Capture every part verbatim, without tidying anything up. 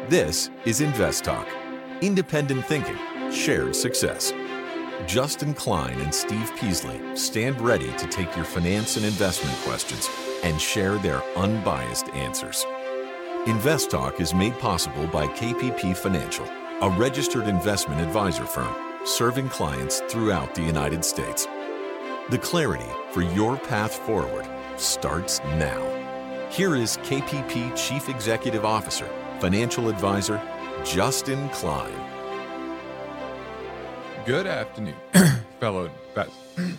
This is Invest Talk. Independent thinking, shared success. Justin Klein and Steve Peasley stand ready to take your finance and investment questions and share their unbiased answers. Invest Talk is made possible by K P P Financial, a registered investment advisor firm serving clients throughout the United States. The clarity for your path forward starts now. Here is K P P Chief Executive Officer, Financial Advisor, Justin Klein. Good afternoon, fellow investors.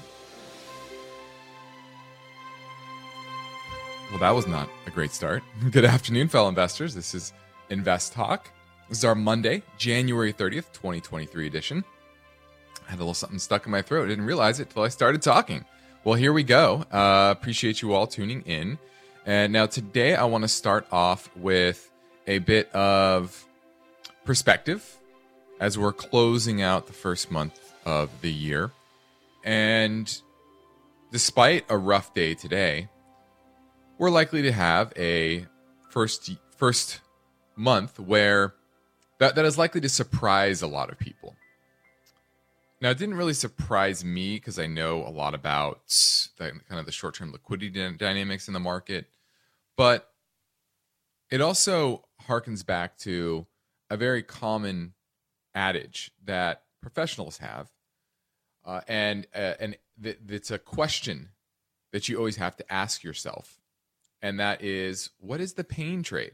Well, that was not a great start. Good afternoon, fellow investors. This is Invest Talk. This is our Monday, January thirtieth, twenty twenty-three edition. I had a little something stuck in my throat. I didn't realize it until I started talking. Well, here we go. Uh, appreciate you all tuning in. And now today I want to start off with a bit of perspective as we're closing out the first month of the year. And despite a rough day today, we're likely to have a first first month where that, that is likely to surprise a lot of people. Now, it didn't really surprise me because I know a lot about the, kind of the short-term liquidity dynamics in the market, but it also harkens back to a very common adage that professionals have, uh, and uh, and th- it's a question that you always have to ask yourself, and that is, what is the pain trade?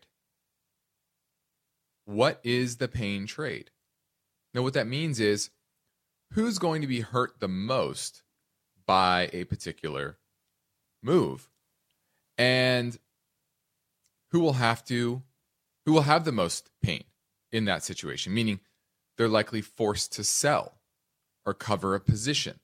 What is the pain trade? Now, what that means is, who's going to be hurt the most by a particular move, and who will have to, who will have the most pain in that situation? Meaning, they're likely forced to sell or cover a position.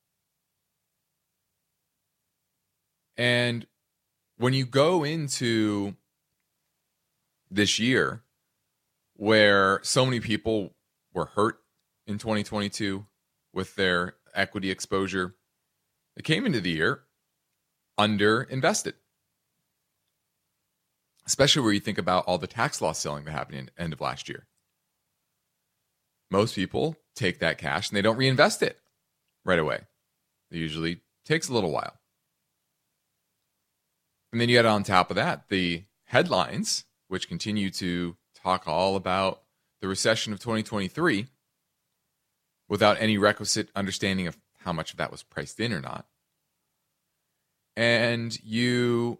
And when you go into this year where so many people were hurt in twenty twenty-two with their equity exposure, they came into the year under-invested. Especially where you think about all the tax loss selling that happened in the end of last year. Most people take that cash and they don't reinvest it right away. It usually takes a little while. And then you add on top of that the headlines, which continue to talk all about the recession of twenty twenty-three without any requisite understanding of how much of that was priced in or not. And you,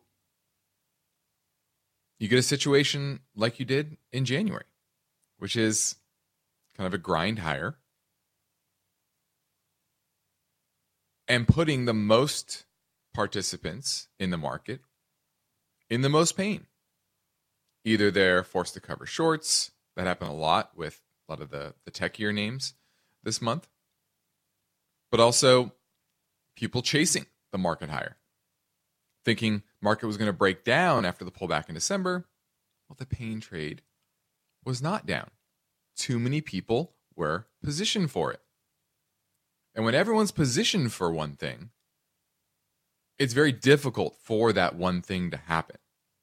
you get a situation like you did in January, which is kind of a grind higher, and putting the most participants in the market in the most pain. Either they're forced to cover shorts. That happened a lot with a lot of the, the techier names this month. But also people chasing the market higher, thinking market was going to break down after the pullback in December. Well, the pain trade was not down. Too many people were positioned for it. And when everyone's positioned for one thing, it's very difficult for that one thing to happen.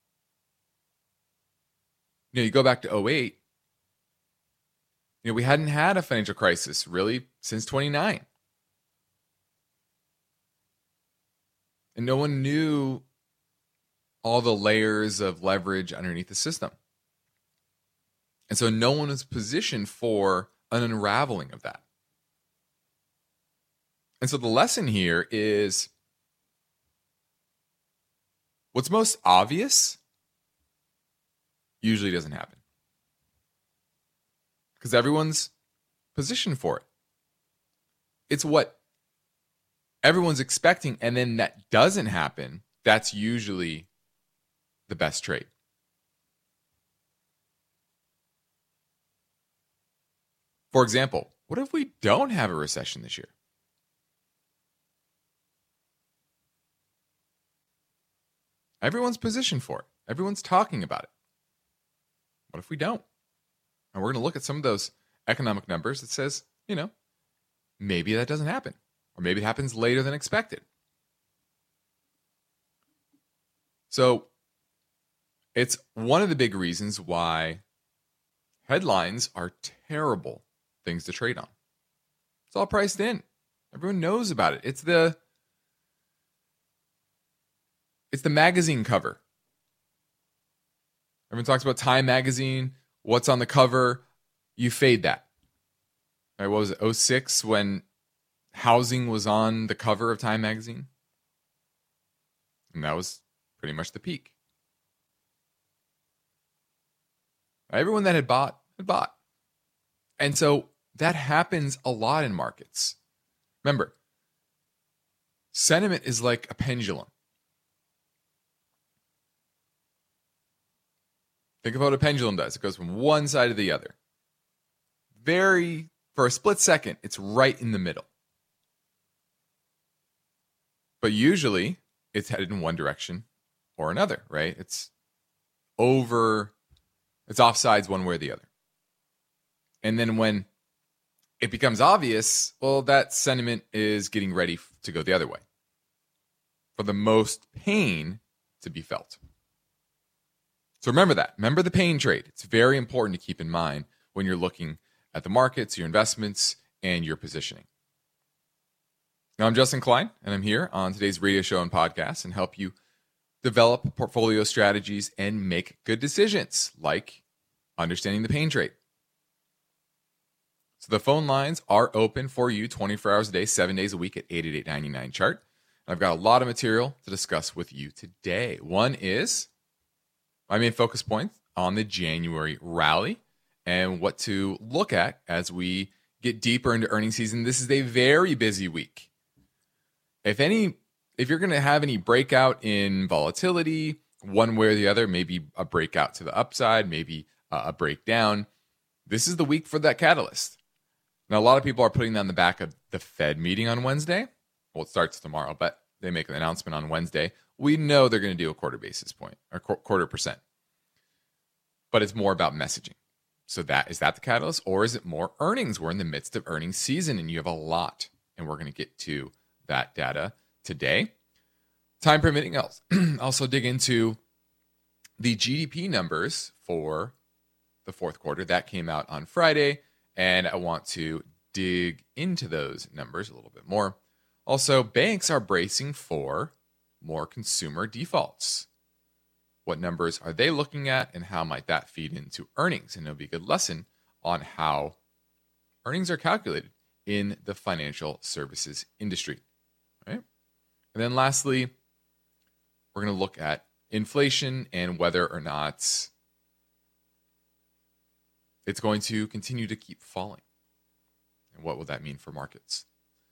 You know, you go back to oh eight, you know, we hadn't had a financial crisis really since twenty-nine. And no one knew all the layers of leverage underneath the system. And so no one was positioned for an unraveling of that. And so the lesson here is what's most obvious usually doesn't happen. Because everyone's positioned for it. It's what everyone's expecting, and then that doesn't happen. That's usually the best trade. For example, what if we don't have a recession this year? Everyone's positioned for it. Everyone's talking about it. What if we don't? And we're going to look at some of those economic numbers that says, you know, maybe that doesn't happen. Or maybe it happens later than expected. So it's one of the big reasons why Headlines are terrible things to trade on. It's all priced in. Everyone knows about it. It's the it's the magazine cover. Everyone talks about Time magazine, what's on the cover. You fade that. Right, what was it, oh six when housing was on the cover of Time magazine? And that was pretty much the peak. Everyone that had bought, had bought. And so that happens a lot in markets. Remember, sentiment is like a pendulum. Think of what a pendulum does. It goes from one side to the other. Very, for a split second, it's right in the middle. But usually, it's headed in one direction or another, right? It's over, it's offsides one way or the other. And then when it becomes obvious, well, that sentiment is getting ready to go the other way. For the most pain to be felt. So remember that. Remember the pain trade. It's very important to keep in mind when you're looking at the markets, your investments, and your positioning. Now, I'm Justin Klein, and I'm here on today's radio show and podcast and help you develop portfolio strategies and make good decisions, like understanding the pain trade. So the phone lines are open for you twenty-four hours a day, seven days a week at eight eight eight, nine nine, C H A R T. And I've got a lot of material to discuss with you today. One is my main focus point on the January rally and what to look at as we get deeper into earnings season. This is a very busy week. If any, if you're going to have any breakout in volatility, one way or the other, maybe a breakout to the upside, maybe a breakdown, this is the week for that catalyst. Now, a lot of people are putting that on the back of the Fed meeting on Wednesday. Well, it starts tomorrow, but they make an announcement on Wednesday. We know they're going to do a quarter basis point or quarter percent. But it's more about messaging. So that is that the catalyst, or is it more earnings? We're in the midst of earnings season, and you have a lot, and we're going to get to that data today. Time permitting, I'll also dig into the G D P numbers for the fourth quarter. That came out on Friday, and I want to dig into those numbers a little bit more. Also, banks are bracing for more consumer defaults. What numbers are they looking at, and how might that feed into earnings? And it'll be a good lesson on how earnings are calculated in the financial services industry. Right? And then lastly, we're going to look at inflation and whether or not it's going to continue to keep falling. And what will that mean for markets?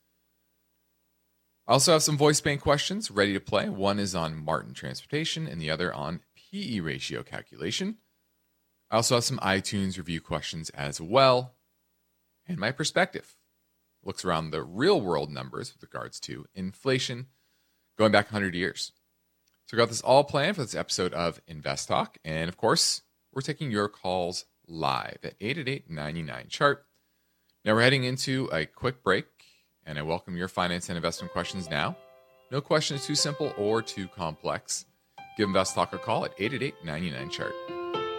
I also have some voice bank questions ready to play. One is on Martin Transportation and the other on P E ratio calculation. I also have some iTunes review questions as well. And my perspective looks around the real world numbers with regards to inflation going back one hundred years. So I got this all planned for this episode of Invest Talk. And of course, we're taking your calls live at eight eight eight, nine nine, C H A R T. Now we're heading into a quick break, and I welcome your finance and investment questions now. No question is too simple or too complex. Give Invest Talk a call at eight eight eight, nine nine, C H A R T.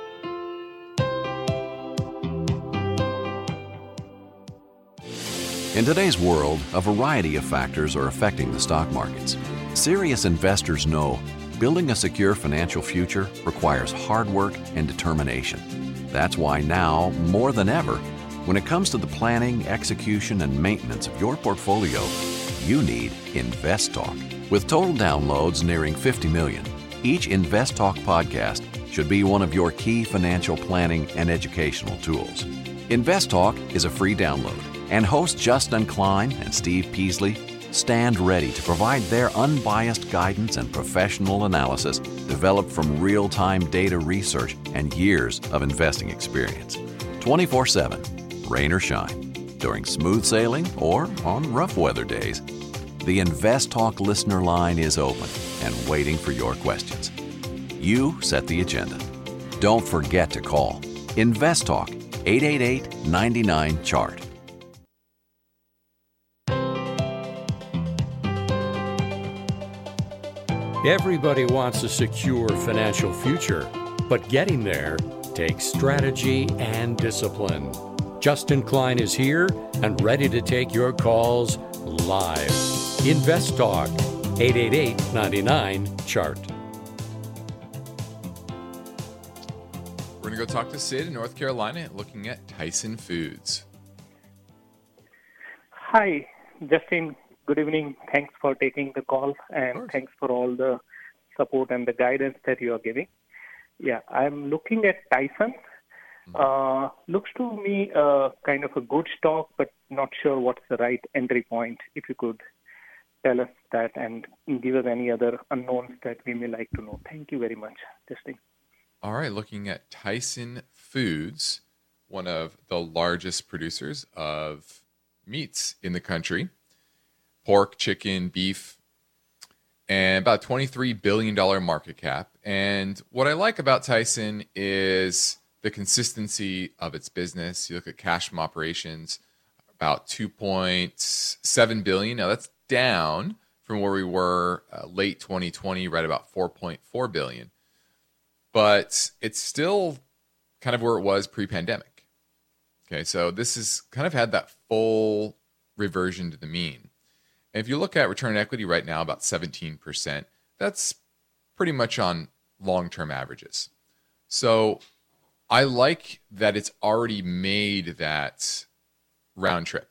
In today's world, a variety of factors are affecting the stock markets. Serious investors know building a secure financial future requires hard work and determination. That's why now, more than ever, when it comes to the planning, execution, and maintenance of your portfolio, you need Invest Talk. With total downloads nearing fifty million, each Invest Talk podcast should be one of your key financial planning and educational tools. Invest Talk is a free download, and hosts Justin Klein and Steve Peasley stand ready to provide their unbiased guidance and professional analysis developed from real-time data research and years of investing experience. twenty-four seven, rain or shine, during smooth sailing or on rough weather days. The Invest Talk listener line is open and waiting for your questions. You set the agenda. Don't forget to call Invest Talk, eight eight eight, nine nine, C H A R T. Everybody wants a secure financial future, but getting there takes strategy and discipline. Justin Klein is here and ready to take your calls live. Invest Talk, eight eight eight, nine nine, C H A R T. We're going to go talk to Sid in North Carolina looking at Tyson Foods. Hi, Justin. Good evening. Thanks for taking the call, and thanks for all the support and the guidance that you are giving. Yeah, I'm looking at Tyson. Uh, looks to me uh, kind of a good stock, but not sure what's the right entry point. If you could tell us that and give us any other unknowns that we may like to know. Thank you very much, Justin. All right, looking at Tyson Foods, one of the largest producers of meats in the country, pork, chicken, beef, and about twenty-three billion dollars market cap. And what I like about Tyson is the consistency of its business. You look at cash from operations, about two point seven billion dollars. Now that's down from where we were uh, late twenty twenty, right about four point four billion dollars. But it's still kind of where it was pre-pandemic. Okay, so this has kind of had that full reversion to the mean. And if you look at return on equity right now, about seventeen percent, that's pretty much on long-term averages. So I like that it's already made that round trip.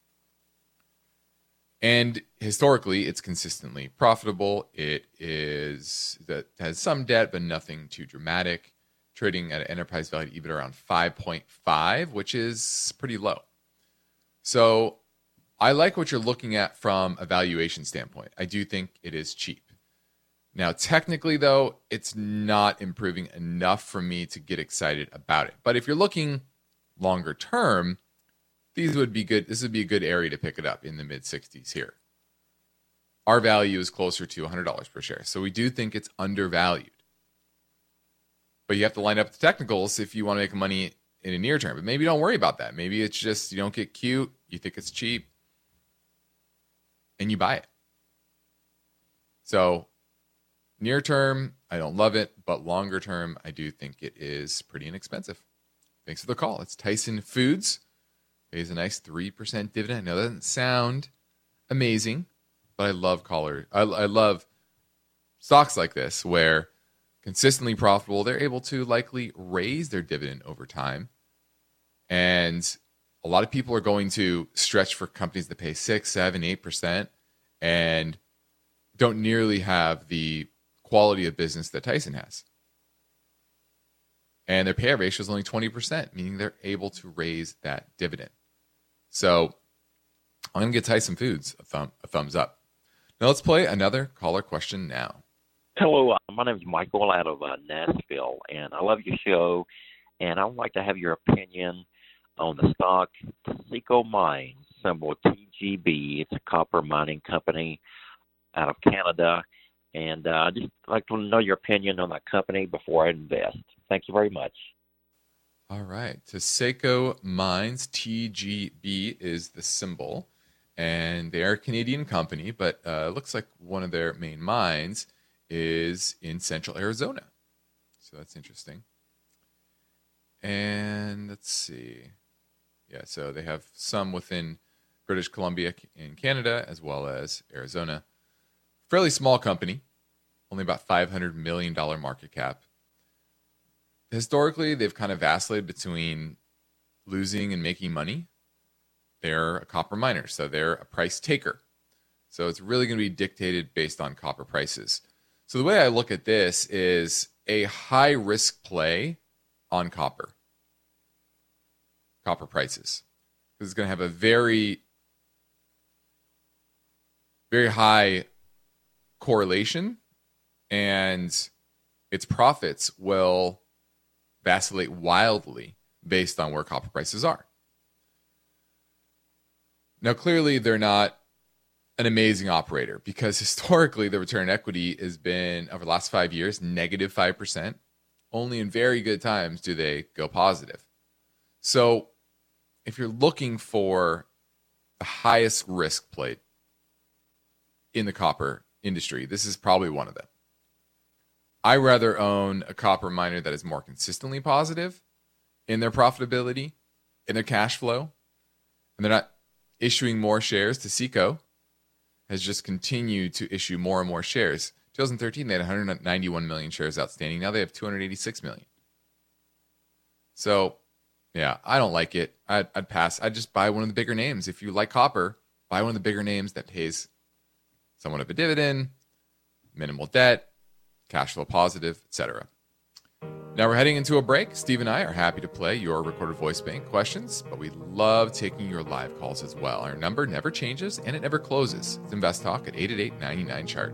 And historically, it's consistently profitable. It is that has some debt, but nothing too dramatic. Trading at an enterprise value to EBITDA around five point five, which is pretty low. So I like what you're looking at from a valuation standpoint. I do think it is cheap. Now, technically, though, it's not improving enough for me to get excited about it. But if you're looking longer term, these would be good. This would be a good area to pick it up in the mid sixties here. Our value is closer to one hundred dollars per share. So we do think it's undervalued. But you have to line up the technicals if you want to make money in a near term. But maybe don't worry about that. Maybe it's just you don't get cute, you think it's cheap, and you buy it. So near term, I don't love it, but longer term, I do think it is pretty inexpensive. Thanks for the call. It's Tyson Foods. Pays a nice three percent dividend. Now, that doesn't sound amazing, but I love caller. I, I love stocks like this where consistently profitable, they're able to likely raise their dividend over time. And a lot of people are going to stretch for companies that pay six, seven, eight percent and don't nearly have the quality of business that Tyson has. And their payout ratio is only twenty percent, meaning they're able to raise that dividend. So I'm going to get Tyson Foods a, thumb, a thumbs up. Now let's play another caller question now. Hello, uh, my name is Michael out of uh, Nashville, and I love your show, and I would like to have your opinion on the stock Taseko Mines, symbol T G B. It's a copper mining company out of Canada, and uh, I'd just like to know your opinion on that company before I invest. Thank you very much. All right. Taseko Mines, T G B is the symbol, and they are a Canadian company, but uh, it looks like one of their main mines is in central Arizona. So that's interesting. And let's see. Yeah, so they have some within British Columbia in Canada as well as Arizona. Fairly small company, only about five hundred million dollars market cap. Historically, they've kind of vacillated between losing and making money. They're a copper miner, so they're a price taker. So it's really going to be dictated based on copper prices. So the way I look at this is a high-risk play on copper. Copper prices. Because it's going to have a very, very high correlation, and its profits will vacillate wildly based on where copper prices are. Now, clearly, they're not an amazing operator because historically the return on equity has been, over the last five years, negative five percent. Only in very good times do they go positive. So if you're looking for the highest risk play in the copper industry, this is probably one of them. I rather own a copper miner that is more consistently positive in their profitability, in their cash flow, and they're not issuing more shares. To Seco has just continued to issue more and more shares. twenty thirteen, they had one hundred ninety-one million shares outstanding. Now they have two hundred eighty-six million. So, yeah, I don't like it. I'd, I'd pass. I'd just buy one of the bigger names. If you like copper, buy one of the bigger names that pays somewhat of a dividend, minimal debt, cash flow positive, et cetera. Now we're heading into a break. Steve and I are happy to play your recorded voice bank questions, but we love taking your live calls as well. Our number never changes and it never closes. It's Invest Talk at eight eight eight, nine nine, chart.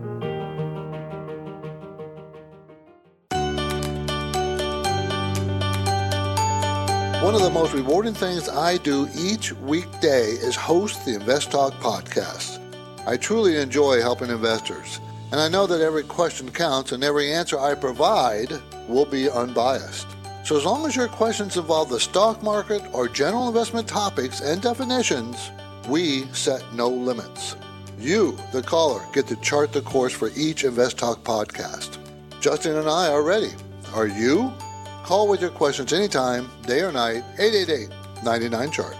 One of the most rewarding things I do each weekday is host the Invest Talk podcast. I truly enjoy helping investors, and I know that every question counts and every answer I provide will be unbiased. So as long as your questions involve the stock market or general investment topics and definitions, we set no limits. You, the caller, get to chart the course for each Invest Talk podcast. Justin and I are ready. Are you? Call with your questions anytime, day or night, eight eight eight, nine nine, chart.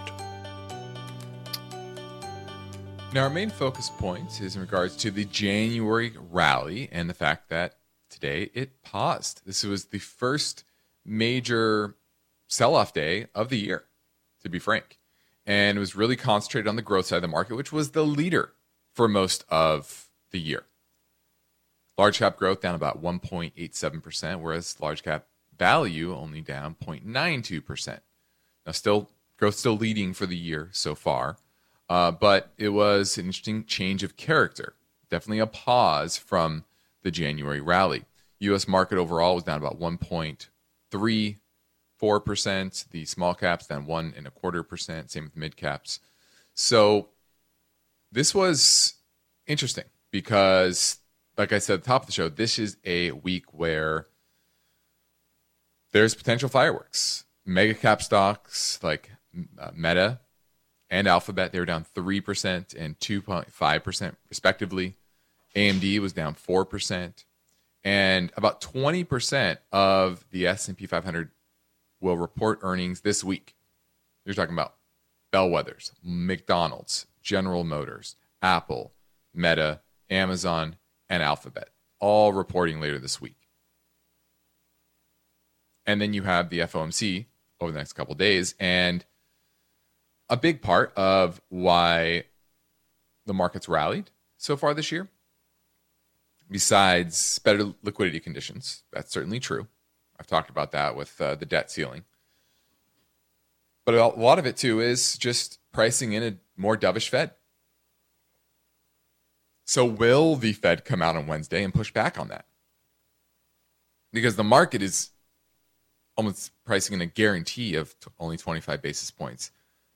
Now, our main focus point is in regards to the January rally and the fact that today it paused. This was the first major sell-off day of the year, to be frank. And it was really concentrated on the growth side of the market, which was the leader for most of the year. Large cap growth down about one point eight seven percent, whereas large cap value only down zero point nine two percent. Now, still growth still leading for the year so far, uh, but it was an interesting change of character. Definitely a pause from the January rally. U S market overall was down about one point three four percent. The small caps down one and a quarter percent. Same with mid caps. So this was interesting because, like I said at the top of the show, this is a week where there's potential fireworks. Mega cap stocks like uh, Meta and Alphabet, they were down three percent and two point five percent respectively. A M D was down four percent. And about twenty percent of the S and P five hundred will report earnings this week. You're talking about bellwethers, McDonald's, General Motors, Apple, Meta, Amazon, and Alphabet, all reporting later this week. And then you have the F O M C over the next couple of days. And a big part of why the market's rallied so far this year, besides better liquidity conditions, that's certainly true. I've talked about that with uh, the debt ceiling. But a lot of it, too, is just pricing in a more dovish Fed. So will the Fed come out on Wednesday and push back on that? Because the market is almost pricing in a guarantee of t- only twenty-five basis points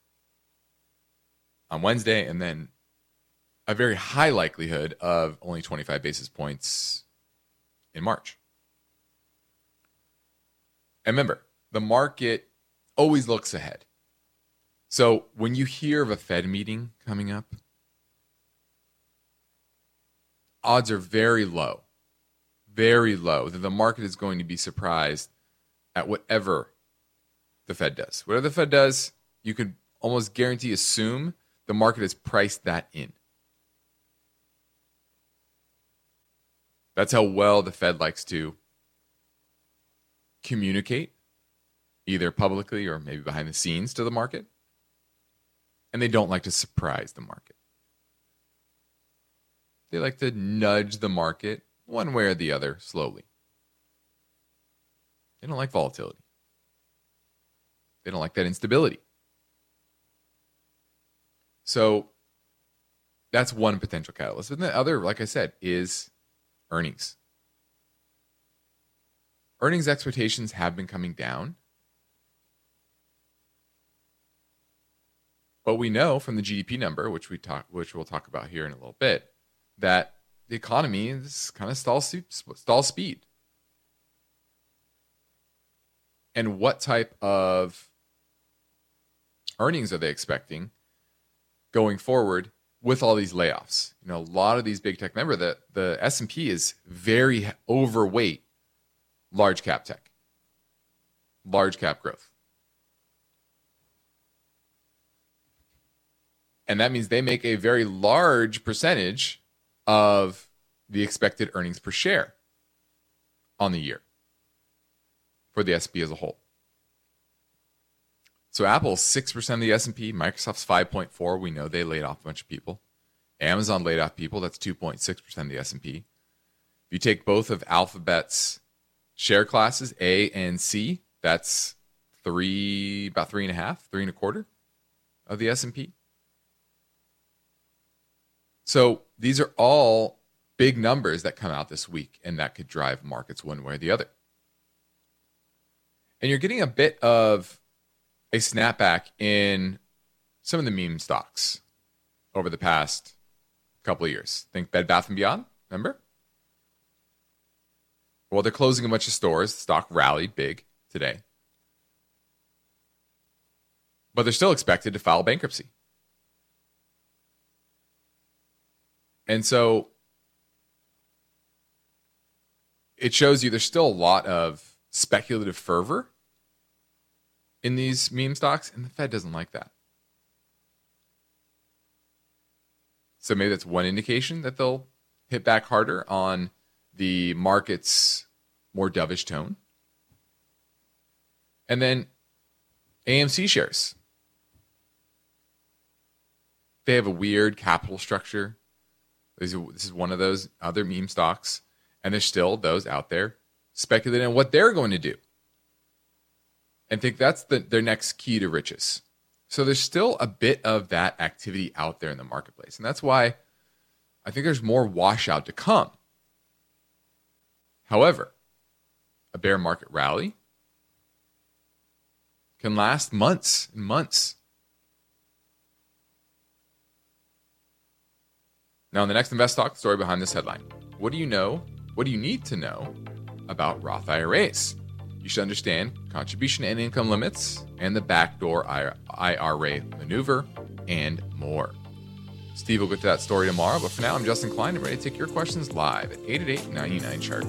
on Wednesday, and then a very high likelihood of only twenty-five basis points in March. And remember, the market always looks ahead. So when you hear of a Fed meeting coming up, odds are very low, very low that the market is going to be surprised at whatever the Fed does. Whatever the Fed does, you could almost guarantee, assume the market has priced that in. That's how well the Fed likes to communicate, either publicly or maybe behind the scenes to the market. And they don't like to surprise the market. They like to nudge the market one way or the other slowly. They don't like volatility. They don't like that instability. So that's one potential catalyst. And the other, like I said, is earnings. Earnings expectations have been coming down. But we know from the G D P number, which we talk, which we'll talk about here in a little bit, that the economy is kind of stall, stall speed. And what type of earnings are they expecting going forward with all these layoffs. You know, a lot of these big tech, remember that the S and P is very overweight large cap tech, large cap growth. And that means they make a very large percentage of the expected earnings per share on the year for the S and P as a whole. So Apple's six percent of the S and P, Microsoft's five point four. We know they laid off a bunch of people. Amazon laid off people. That's two point six percent of the S and P. If you take both of Alphabet's share classes, A and C, that's three, about three and a half, three and a quarter of the S and P. So these are all big numbers that come out this week, and that could drive markets one way or the other. And you're getting a bit of a snapback in some of the meme stocks over the past couple of years. Think Bed Bath and Beyond, remember? Well, they're closing a bunch of stores. The stock rallied big today. But they're still expected to file bankruptcy. And so it shows you there's still a lot of speculative fervor in these meme stocks, and the Fed doesn't like that. So maybe that's one indication that they'll hit back harder on the market's more dovish tone. And then A M C shares. They have a weird capital structure. This is one of those other meme stocks, and there's still those out there speculating on what they're going to do and think that's the, their next key to riches. So there's still a bit of that activity out there in the marketplace. And that's why I think there's more washout to come. However, a bear market rally can last months and months. Now, in the next Invest Talk, the story behind this headline. What do you know? What do you need to know about Roth I R As? You should understand contribution and income limits and the backdoor I R A maneuver and more. Steve will get to that story tomorrow, but for now, I'm Justin Klein. I'm ready to take your questions live at eight eight eight, nine nine, chart.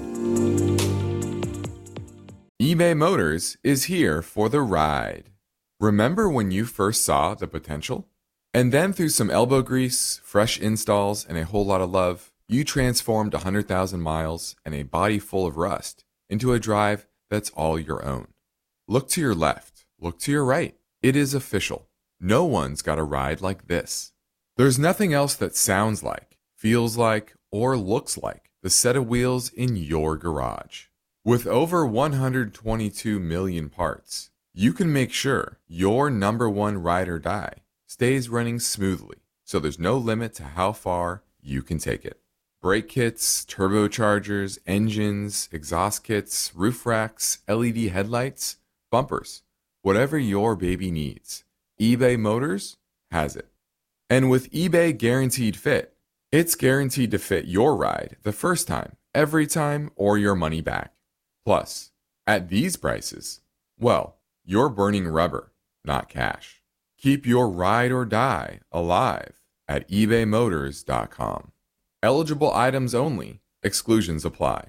eBay Motors is here for the ride. Remember when you first saw the potential? And then through some elbow grease, fresh installs, and a whole lot of love, you transformed one hundred thousand miles and a body full of rust into a drive that's all your own. Look to your left. Look to your right. It is official. No one's got a ride like this. There's nothing else that sounds like, feels like, or looks like the set of wheels in your garage. With over one hundred twenty-two million parts, you can make sure your number one ride or die stays running smoothly, so there's no limit to how far you can take it. Brake kits, turbochargers, engines, exhaust kits, roof racks, L E D headlights, bumpers, whatever your baby needs, eBay Motors has it. And with eBay Guaranteed Fit, it's guaranteed to fit your ride the first time, every time, or your money back. Plus, at these prices, well, you're burning rubber, not cash. Keep your ride or die alive at ebay motors dot com. Eligible items only. Exclusions apply.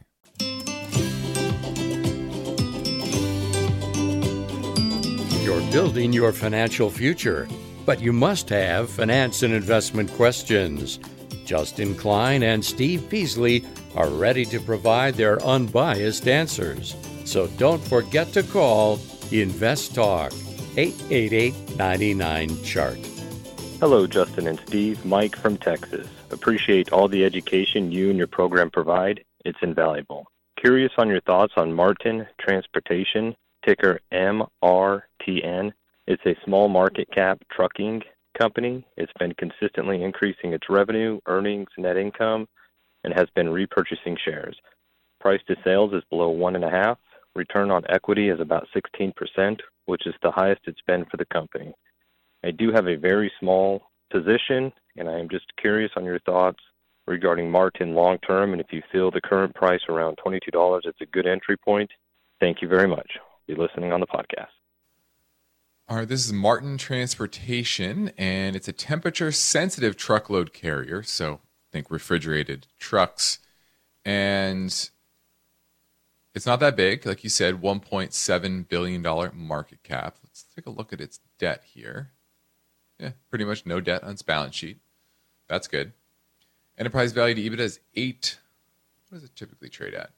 You're building your financial future, but you must have finance and investment questions. Justin Klein and Steve Peasley are ready to provide their unbiased answers. So don't forget to call Invest Talk, eight eight eight, nine nine, chart. Hello, Justin and Steve. Mike from Texas. Appreciate all the education you and your program provide. It's invaluable. Curious on your thoughts on Martin Transportation, ticker M R T N. It's a small market cap trucking company. It's been consistently increasing its revenue, earnings, net income, and has been repurchasing shares. Price to sales is below one and a half. Return on equity is about sixteen percent, which is the highest it's been for the company. I do have a very small position, and I am just curious on your thoughts regarding Martin long term, and if you feel the current price around twenty-two dollars, it's a good entry point. Thank you very much. Be listening on the podcast. All right, this is Martin Transportation, and it's a temperature-sensitive truckload carrier, so think refrigerated trucks. And it's not that big. Like you said, one point seven billion dollars market cap. Let's take a look at its debt here. Yeah, pretty much no debt on its balance sheet. That's good. Enterprise value to EBITDA is eight. What does it typically trade at?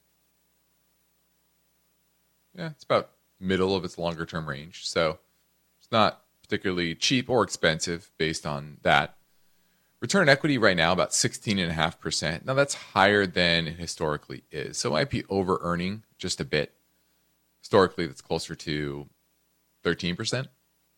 Yeah, it's about middle of its longer-term range, so it's not particularly cheap or expensive based on that. Return on equity right now about sixteen point five percent. Now that's higher than it historically is. So it might be over-earning just a bit. Historically, that's closer to thirteen percent.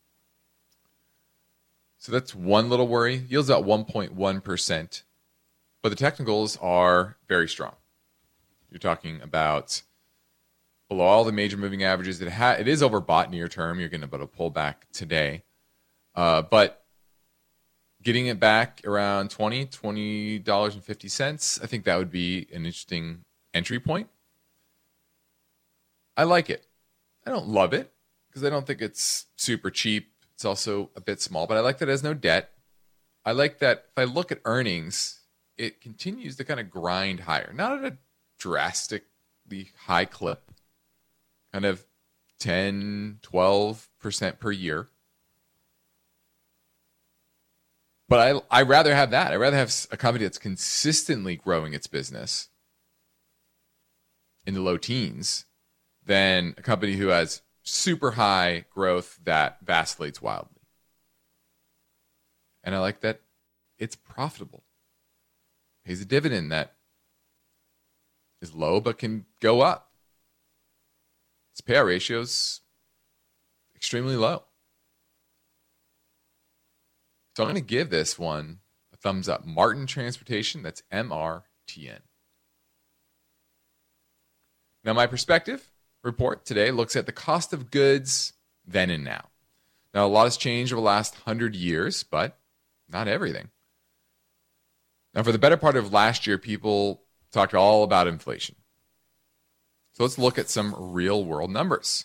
So that's one little worry. Yields about one point one percent. But the technicals are very strong. You're talking about below all the major moving averages. It, ha- it is overbought near term. You're getting about a pullback today. Uh, but getting it back around twenty dollars, twenty dollars and fifty cents, I think that would be an interesting entry point. I like it. I don't love it because I don't think it's super cheap. It's also a bit small, but I like that it has no debt. I like that if I look at earnings, it continues to kind of grind higher. Not at a drastically high clip, kind of ten, twelve percent per year. But I I rather have that. I'd rather have a company that's consistently growing its business in the low teens than a company who has super high growth that vacillates wildly. And I like that it's profitable. Pays a dividend that is low but can go up. Its payout ratio is extremely low. So I'm going to give this one a thumbs up. Martin Transportation, that's M R T N. Now, my perspective report today looks at the cost of goods then and now. Now, a lot has changed over the last hundred years, but not everything. Now, for the better part of last year, people talked all about inflation. So let's look at some real-world numbers.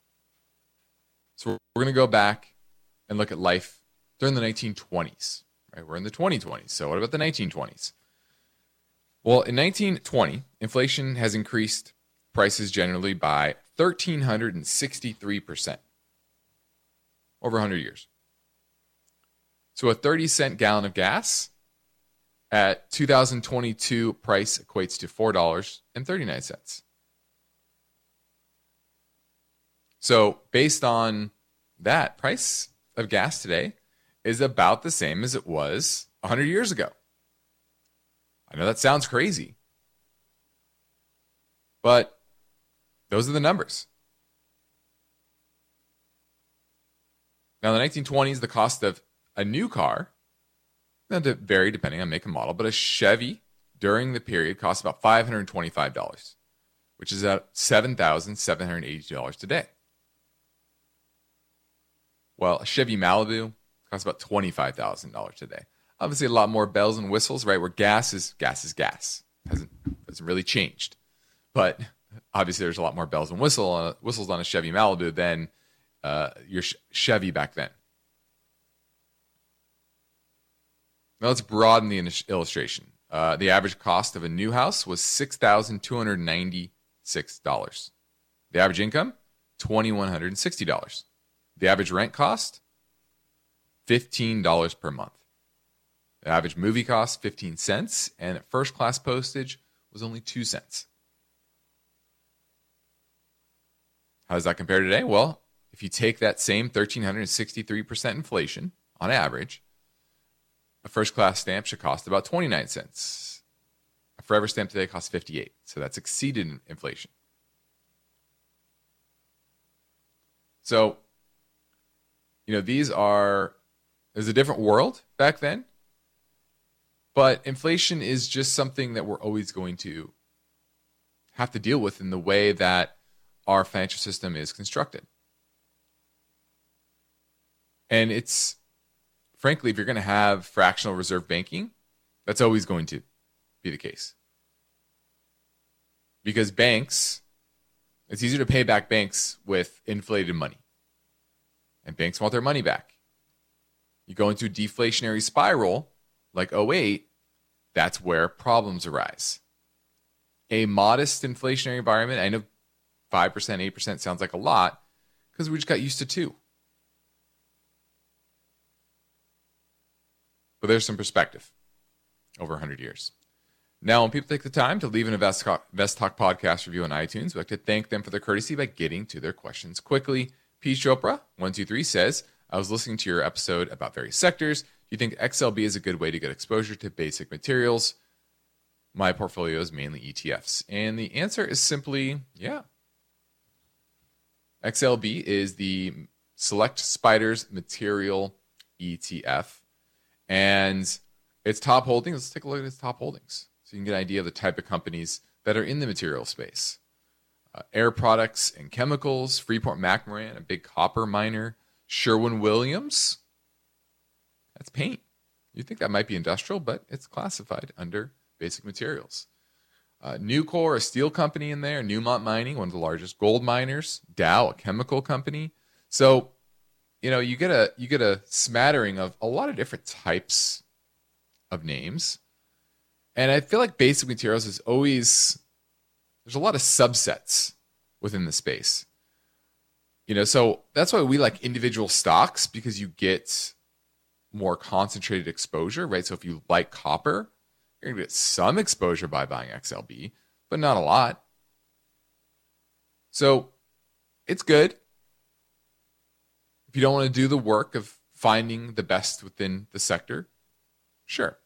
So we're going to go back and look at life during the nineteen twenties. Right? We're in the twenty twenties. So what about the nineteen twenties? Well, in nineteen twenty, inflation has increased prices generally by one thousand three hundred sixty-three percent over one hundred years. So a thirty cent gallon of gas at two thousand twenty-two price equates to four dollars and thirty-nine cents. So based on that, price of gas today is about the same as it was one hundred years ago. I know that sounds crazy, but those are the numbers. Now, in the nineteen twenties, the cost of a new car, now to vary depending on make and model, but a Chevy during the period cost about five hundred twenty-five dollars, which is at seven thousand seven hundred eighty dollars today. Well, a Chevy Malibu costs about twenty-five thousand dollars today. Obviously, a lot more bells and whistles, right? Where gas is gas is gas. Hasn't hasn't really changed. But obviously, there's a lot more bells and whistle, uh, whistles on a Chevy Malibu than uh, your sh- Chevy back then. Now, let's broaden the in- illustration. Uh, the average cost of a new house was six thousand two hundred ninety-six dollars. The average income, two thousand one hundred sixty dollars. The average rent cost, fifteen dollars per month. The average movie cost, fifteen cents, and first class postage was only two cents. How does that compare today? Well, if you take that same one thousand three hundred sixty-three percent inflation on average, a first class stamp should cost about twenty-nine cents. A forever stamp today costs fifty-eight, so that's exceeded inflation. So, you know, these are, there's a different world back then, but inflation is just something that we're always going to have to deal with in the way that our financial system is constructed. And it's, frankly, if you're going to have fractional reserve banking, that's always going to be the case. Because banks, it's easier to pay back banks with inflated money. and banks want their money back. You go into a deflationary spiral like oh eight, that's where problems arise. A modest inflationary environment, I know five percent, eight percent sounds like a lot because we just got used to two. But there's some perspective over one hundred years. Now, when people take the time to leave an Invest Talk, Invest Talk podcast review on iTunes, we'd like to thank them for their courtesy by getting to their questions quickly. P. Chopra, one two three says, I was listening to your episode about various sectors. Do you think X L B is a good way to get exposure to basic materials? My portfolio is mainly E T Fs. And the answer is simply, yeah. X L B is the Select Spiders Material E T F. And its top holdings, let's take a look at its top holdings. So you can get an idea of the type of companies that are in the material space. Uh, Air Products and Chemicals, Freeport-McMoRan, a big copper miner, Sherwin-Williams, that's paint. You'd think that might be industrial, but it's classified under basic materials. Uh, Nucor, a steel company in there, Newmont Mining, one of the largest gold miners, Dow, a chemical company. So, you know, you get a you get a smattering of a lot of different types of names. And I feel like basic materials is always, there's a lot of subsets within the space. You know, so that's why we like individual stocks, because you get more concentrated exposure, right? So if you like copper, you're going to get some exposure by buying X L B, but not a lot. So it's good. If you don't want to do the work of finding the best within the sector, sure.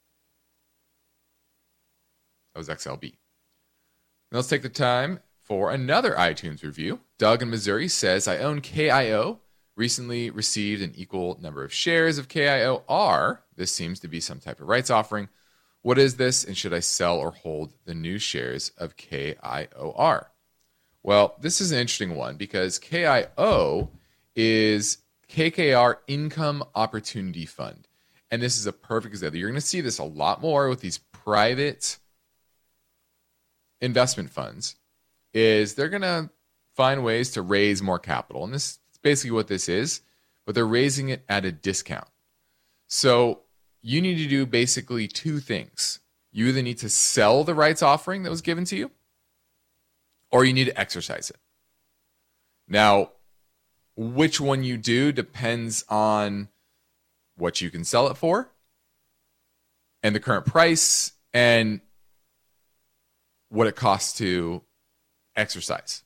That was X L B. Now let's take the time for another iTunes review. Doug in Missouri says, I own K I O. Recently received an equal number of shares of K I O R. This seems to be some type of rights offering. What is this, and should I sell or hold the new shares of K I O R? Well, this is an interesting one because K I O is K K R Income Opportunity Fund. And this is a perfect example. You're going to see this a lot more with these private investment funds, is they're going to find ways to raise more capital. And this is basically what this is, but they're raising it at a discount. So you need to do basically two things. You either need to sell the rights offering that was given to you, or you need to exercise it. Now, which one you do depends on what you can sell it for and the current price and what it costs to exercise.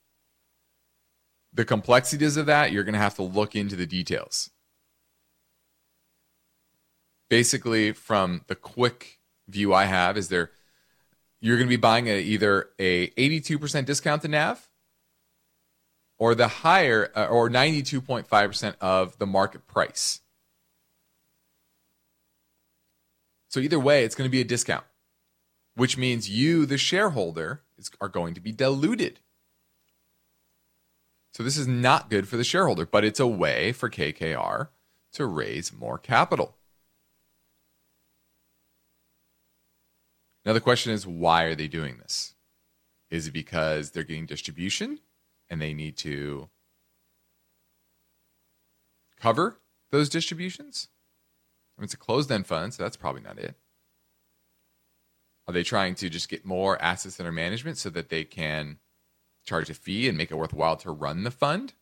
The complexities of that, you're going to have to look into the details. Basically, from the quick view I have, is there you're going to be buying at either a eighty-two percent discount to N A V or the higher uh, or ninety-two point five percent of the market price. So either way, it's going to be a discount, which means you, the shareholder, is, are going to be diluted. So this is not good for the shareholder, but it's a way for K K R to raise more capital. Now the question is, why are they doing this? Is it because they're getting distribution and they need to cover those distributions? I mean, it's a closed-end fund, so that's probably not it. Are they trying to just get more assets under management so that they can charge a fee and make it worthwhile to run the fund?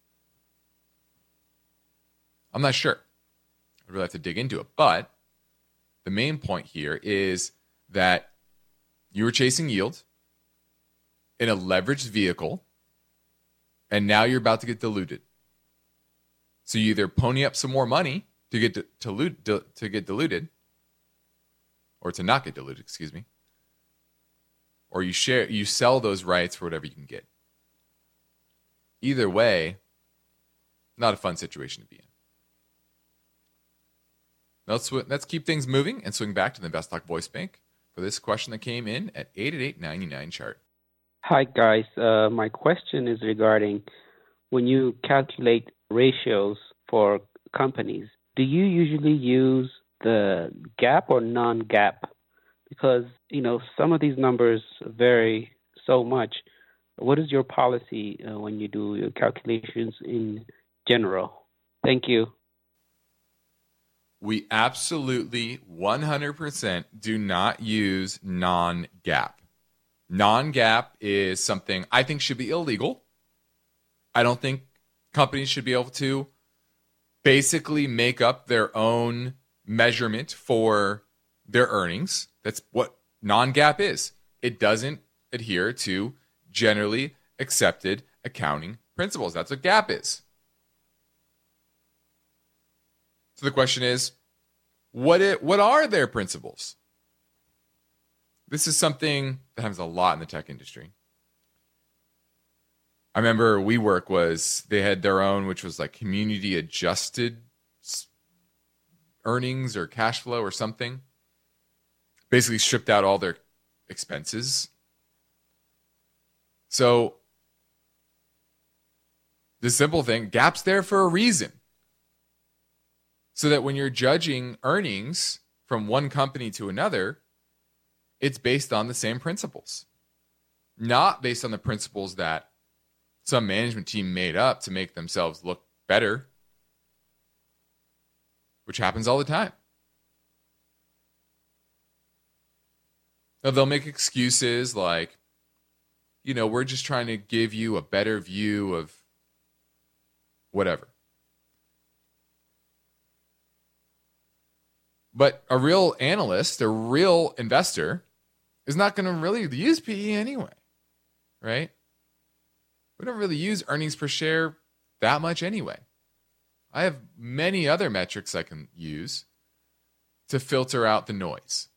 I'm not sure. I'd really have to dig into it. But the main point here is that you were chasing yield in a leveraged vehicle, and now you're about to get diluted. So you either pony up some more money to get to, to, to get diluted, or to not get diluted, excuse me, or you share you sell those rights for whatever you can get. Either way, not a fun situation to be in. Now let's, let's keep things moving and swing back to the Invest Talk Voice Bank for this question that came in at eight eight eight nine nine chart. Hi, guys. Uh, my question is regarding when you calculate ratios for companies, do you usually use the GAAP or non-GAAP? Because, you know, some of these numbers vary so much. What is your policy uh, when you do your calculations in general? Thank you. We absolutely one hundred percent do not use non-GAAP. Non-GAAP is something I think should be illegal. I don't think companies should be able to basically make up their own measurement for their earnings. That's what non-GAAP is. It doesn't adhere to generally accepted accounting principles. That's what GAAP is. So the question is, what it, what are their principles? This is something that happens a lot in the tech industry. I remember WeWork was, they had their own, which was like community adjusted earnings or cash flow or something. Basically stripped out all their expenses. So the simple thing, GAAP's there for a reason. So that when you're judging earnings from one company to another, it's based on the same principles. Not based on the principles that some management team made up to make themselves look better, which happens all the time. Now, they'll make excuses like, you know, we're just trying to give you a better view of whatever. But a real analyst, a real investor, is not going to really use P E anyway, right? We don't really use earnings per share that much anyway. I have many other metrics I can use to filter out the noise.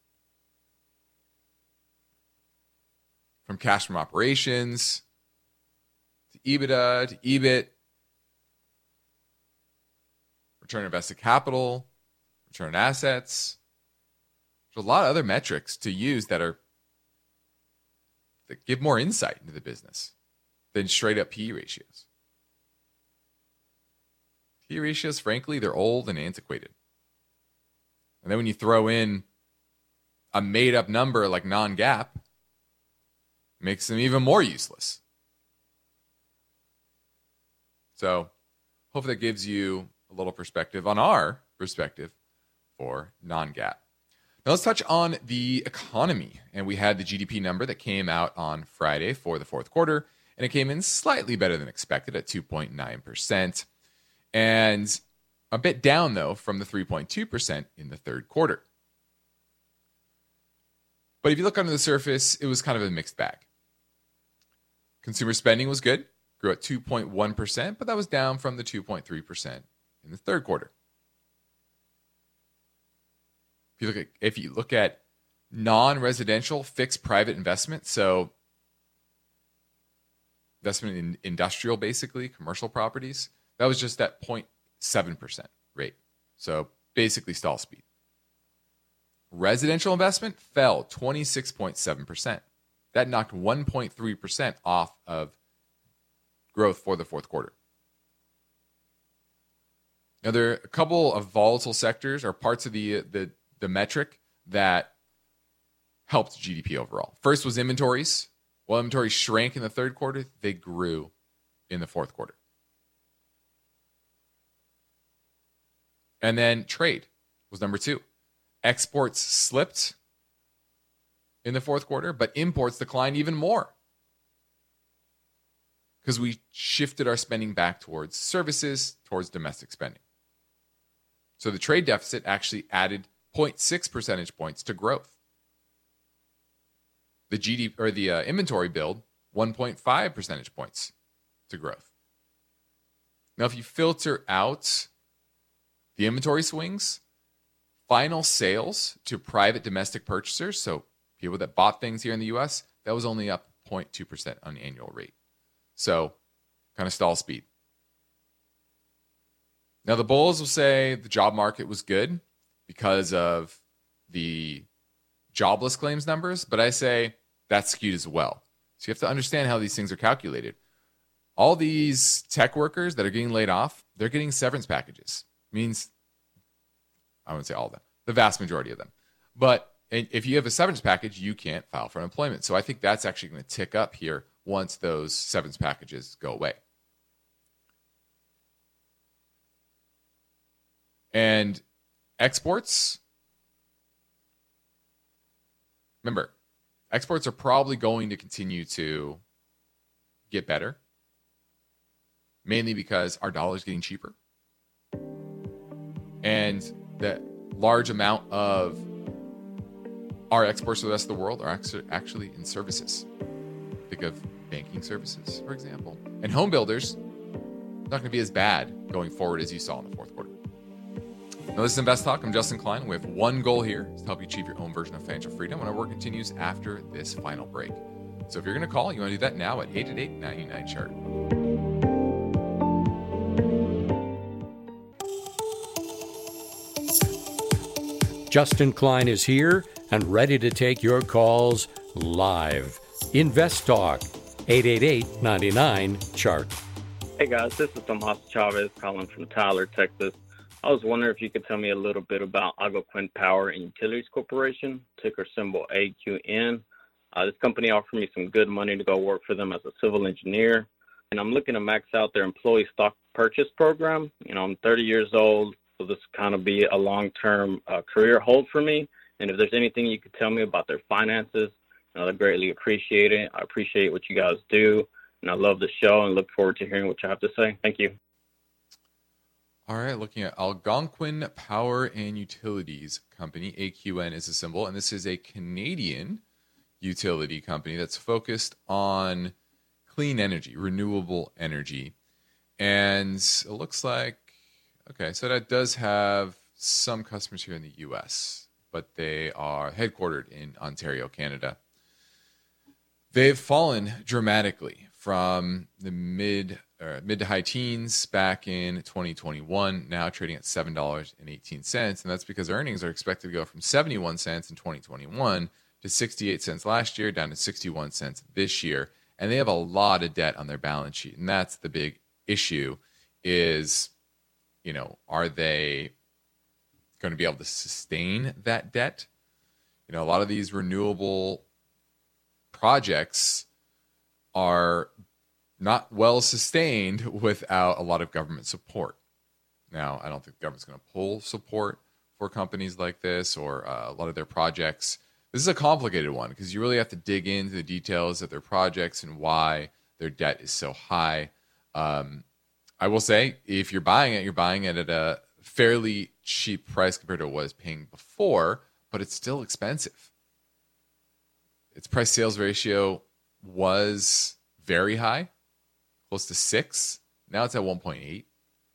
From cash from operations, to EBITDA, to E B I T, return on invested capital, return on assets. There's a lot of other metrics to use that are that give more insight into the business than straight up P E ratios. P E ratios, frankly, they're old and antiquated. And then when you throw in a made up number like non-GAAP, it makes them even more useless. So hopefully that gives you a little perspective on our perspective for non-GAAP. Now let's touch on the economy. And we had the G D P number that came out on Friday for the fourth quarter, and it came in slightly better than expected at two point nine percent. And a bit down, though, from the three point two percent in the third quarter. But if you look under the surface, it was kind of a mixed bag. Consumer spending was good, grew at two point one percent, but that was down from the two point three percent in the third quarter. If you look at, if you look at non-residential fixed private investment, so investment in industrial, basically, commercial properties, that was just at zero point seven percent rate. So basically stall speed. Residential investment fell twenty-six point seven percent. That knocked one point three percent off of growth for the fourth quarter. Now, there are a couple of volatile sectors or parts of the, the, the metric that helped G D P overall. First was inventories. While inventories shrank in the third quarter, they grew in the fourth quarter. And then trade was number two. Exports slipped in the fourth quarter, but imports declined even more because we shifted our spending back towards services, towards domestic spending. So the trade deficit actually added zero point six percentage points to growth. The G D P or the uh, inventory build, one point five percentage points to growth. Now, if you filter out the inventory swings, final sales to private domestic purchasers, so people that bought things here in the U S, that was only up zero point two percent on the annual rate. So kind of stall speed. Now, the bulls will say the job market was good because of the jobless claims numbers, but I say that's skewed as well. So you have to understand how these things are calculated. All these tech workers that are getting laid off, they're getting severance packages. Means, I wouldn't say all of them, the vast majority of them. But if you have a severance package, you can't file for unemployment. So I think that's actually going to tick up here once those severance packages go away. And exports, remember, exports are probably going to continue to get better, mainly because our dollar is getting cheaper. And the large amount of our exports to the rest of the world are actually in services. Think of banking services, for example. And home builders, not going to be as bad going forward as you saw in the fourth quarter. Now, this is Invest Talk. I'm Justin Klein. We have one goal here to help you achieve your own version of financial freedom, and our work continues after this final break. So if you're going to call, you want to do that now at eight eight eight, nine nine, C H A R T. Justin Klein is here and ready to take your calls live. Invest Talk, eight eight eight, nine nine, C H A R T. Hey guys, this is Tomas Chavez calling from Tyler, Texas. I was wondering if you could tell me a little bit about Algonquin Power and Utilities Corporation, ticker symbol A Q N. Uh, this company offered me some good money to go work for them as a civil engineer, and I'm looking to max out their employee stock purchase program. You know, I'm thirty years old, so this kind of be a long-term uh, career hold for me. And if there's anything you could tell me about their finances, you know, I'd greatly appreciate it. I appreciate what you guys do, and I love the show and look forward to hearing what you have to say. Thank you. All right, looking at Algonquin Power and Utilities Company, A Q N is a symbol, and this is a Canadian utility company that's focused on clean energy, renewable energy. And it looks like, okay, so that does have some customers here in the U S, but they are headquartered in Ontario, Canada. They've fallen dramatically from the mid or mid to high teens back in twenty twenty-one, now trading at seven dollars and eighteen cents. And that's because earnings are expected to go from seventy-one cents in twenty twenty-one to sixty-eight cents last year, down to sixty-one cents this year. And they have a lot of debt on their balance sheet. And that's the big issue is, you know, are they going to be able to sustain that debt? You know, a lot of these renewable projects are not well sustained without a lot of government support. Now, I don't think the government's going to pull support for companies like this or uh, a lot of their projects. This is a complicated one because you really have to dig into the details of their projects and why their debt is so high. Um, I will say, if you're buying it, you're buying it at a fairly cheap price compared to what I was paying before, but it's still expensive. Its price-sales ratio was very high, close to six. Now it's at one point eight.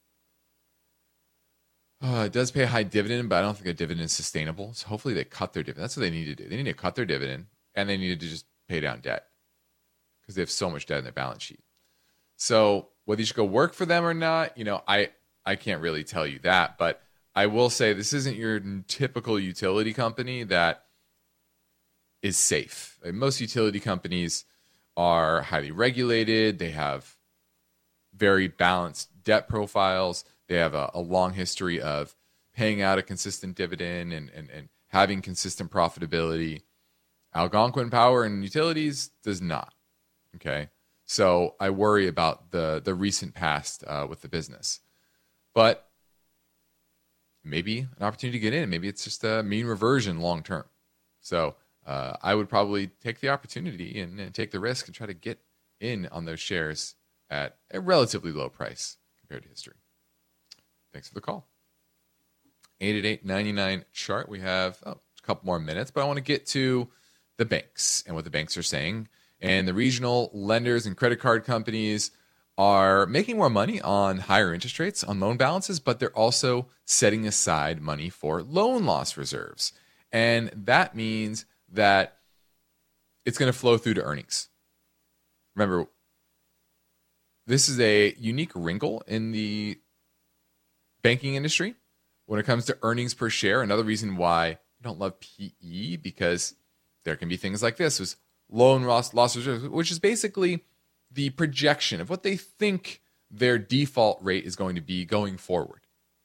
Uh, it does pay a high dividend, but I don't think a dividend is sustainable. So hopefully they cut their dividend. That's what they need to do. They need to cut their dividend, and they needed to just pay down debt because they have so much debt in their balance sheet. So whether you should go work for them or not, you know, I, I can't really tell you that. But I will say this isn't your typical utility company that is safe. Like most utility companies are highly regulated. They have very balanced debt profiles. They have a, a long history of paying out a consistent dividend and, and, and having consistent profitability. Algonquin Power and Utilities does not. Okay, so I worry about the the recent past uh, with the business, but maybe an opportunity to get in. Maybe it's just a mean reversion long term. So uh, I would probably take the opportunity and, and take the risk and try to get in on those shares at a relatively low price compared to history. Thanks for the call. eight eight eight, nine nine, C H A R T. We have oh, a couple more minutes, but I want to get to the banks and what the banks are saying. And the regional lenders and credit card companies are making more money on higher interest rates on loan balances, but they're also setting aside money for loan loss reserves. And that means that it's going to flow through to earnings. Remember, this is a unique wrinkle in the banking industry when it comes to earnings per share. Another reason why I don't love P E, because there can be things like this, was loan loss, loss reserves, which is basically the projection of what they think their default rate is going to be going forward.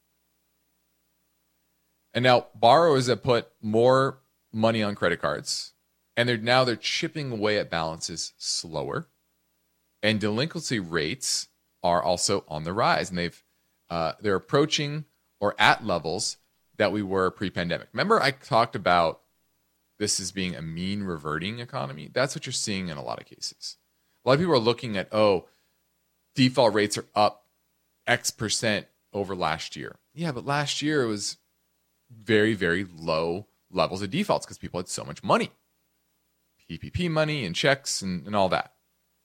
And now borrowers that put more money on credit cards, and they're now they're chipping away at balances slower, and delinquency rates are also on the rise, and they've uh, they're approaching or at levels that we were pre-pandemic. Remember I talked about this as being a mean reverting economy? That's what you're seeing in a lot of cases. A lot of people are looking at, oh, default rates are up X percent over last year. Yeah, but last year it was very, very low levels of defaults because people had so much money. P P P money and checks and, and all that.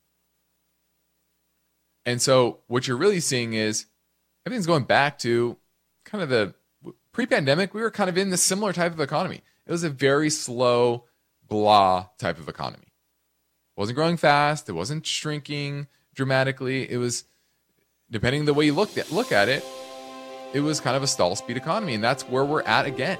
And so what you're really seeing is everything's going back to kind of the pre-pandemic. We were kind of in this similar type of economy. It was a very slow, blah type of economy. It wasn't growing fast. It wasn't shrinking dramatically. It was, depending on the way you looked at, look at it, it was kind of a stall speed economy. And that's where we're at again.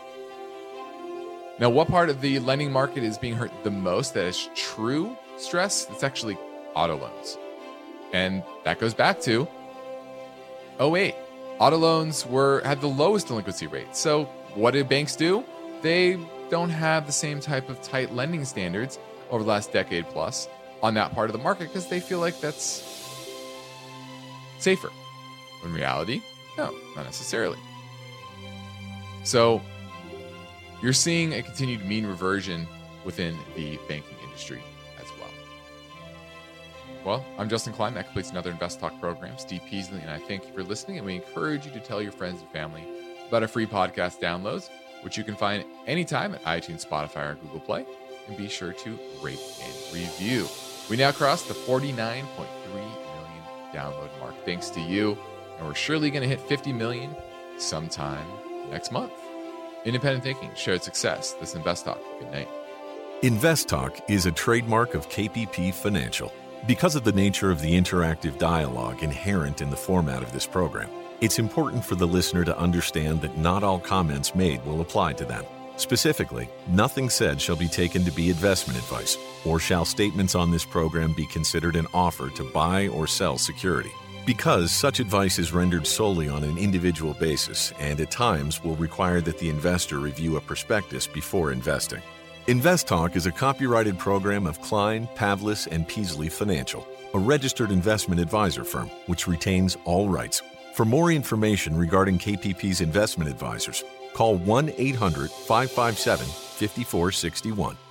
Now, what part of the lending market is being hurt the most that is true stress? It's actually auto loans. And that goes back to oh eight. Auto loans were had the lowest delinquency rate. So what did banks do? They don't have the same type of tight lending standards over the last decade plus on that part of the market because they feel like that's safer. In reality, no, not necessarily. So you're seeing a continued mean reversion within the banking industry as well. Well, I'm Justin Klein. That completes another Invest Talk program. Steve Peasley and I thank you for listening, and we encourage you to tell your friends and family about our free podcast downloads, which you can find anytime at iTunes, Spotify, or Google Play. And be sure to rate and review. We now cross the forty-nine point three million download mark. Thanks to you. And we're surely going to hit fifty million sometime next month. Independent thinking, shared success. This is Invest Talk. Good night. Invest Talk is a trademark of K P P Financial. Because of the nature of the interactive dialogue inherent in the format of this program, it's important for the listener to understand that not all comments made will apply to them. Specifically, nothing said shall be taken to be investment advice, or shall statements on this program be considered an offer to buy or sell security. Because such advice is rendered solely on an individual basis and at times will require that the investor review a prospectus before investing. Invest Talk is a copyrighted program of Klein, Pavlis, and Peasley Financial, a registered investment advisor firm which retains all rights. For more information regarding K P P's investment advisors, call one eight hundred, five five seven, five four six one.